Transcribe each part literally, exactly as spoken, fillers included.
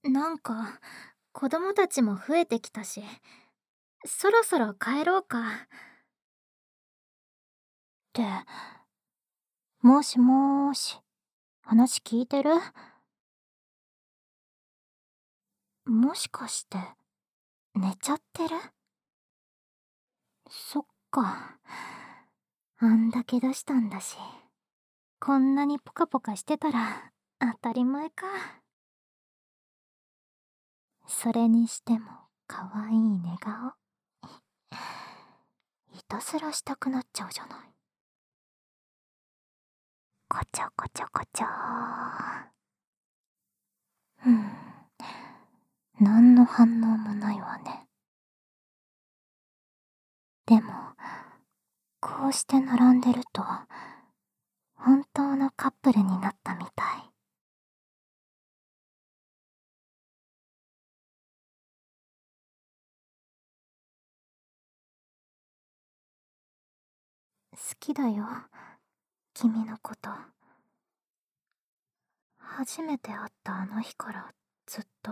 なんか子供たちも増えてきたし、そろそろ帰ろうか。 ってもしもーし、話聞いてる？もしかして寝ちゃってる？そっか。あんだけ出したんだし、こんなにポカポカしてたら当たり前か。それにしても可愛い寝顔。いたずらしたくなっちゃうじゃない。こちょこちょこちょー。うん、何の反応もないわね。でもこうして並んでると本当のカップルになったみたい。好きだよ、君のこと。初めて会ったあの日からずっと。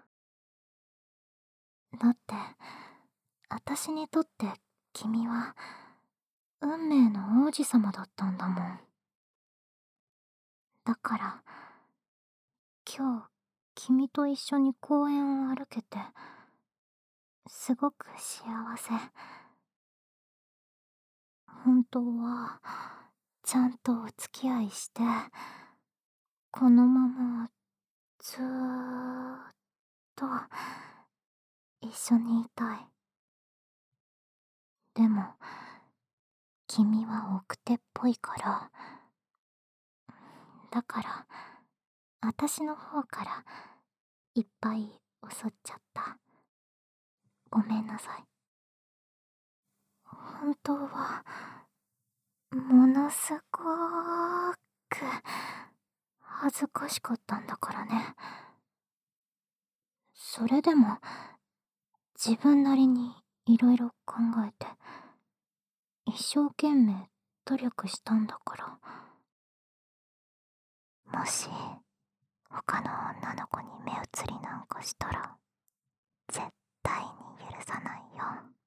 だって私にとって君は運命の王子様だったんだもん。だから今日君と一緒に公園を歩けてすごく幸せ。本当はちゃんとお付き合いしてこのままずーっと一緒にいたい。でも君は奥手っぽいから、だから私の方からいっぱい襲っちゃった。ごめんなさい。本当はものすごーく恥ずかしかったんだからね。それでも自分なりにいろいろ考えて一生懸命努力したんだから。もし他の女の子に目移りなんかしたら絶対に許さないよ。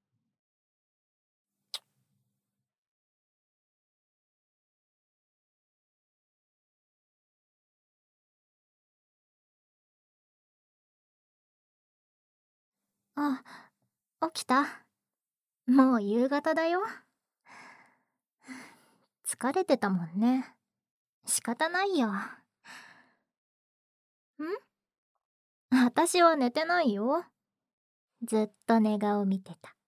あ、起きた？もう夕方だよ。疲れてたもんね。仕方ないよ。ん？私は寝てないよ。ずっと寝顔見てた。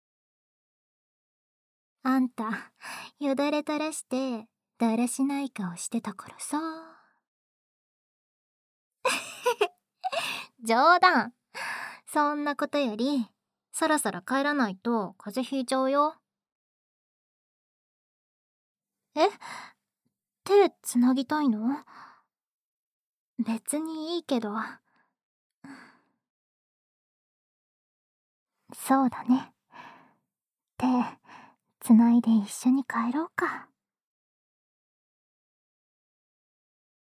あんた、よだれ垂らして、だらしない顔してたからさ。冗談。そんなことより、そろそろ帰らないと風邪ひいちゃうよ。え？手つなぎたいの？別にいいけど。そうだね。手つないで一緒に帰ろうか。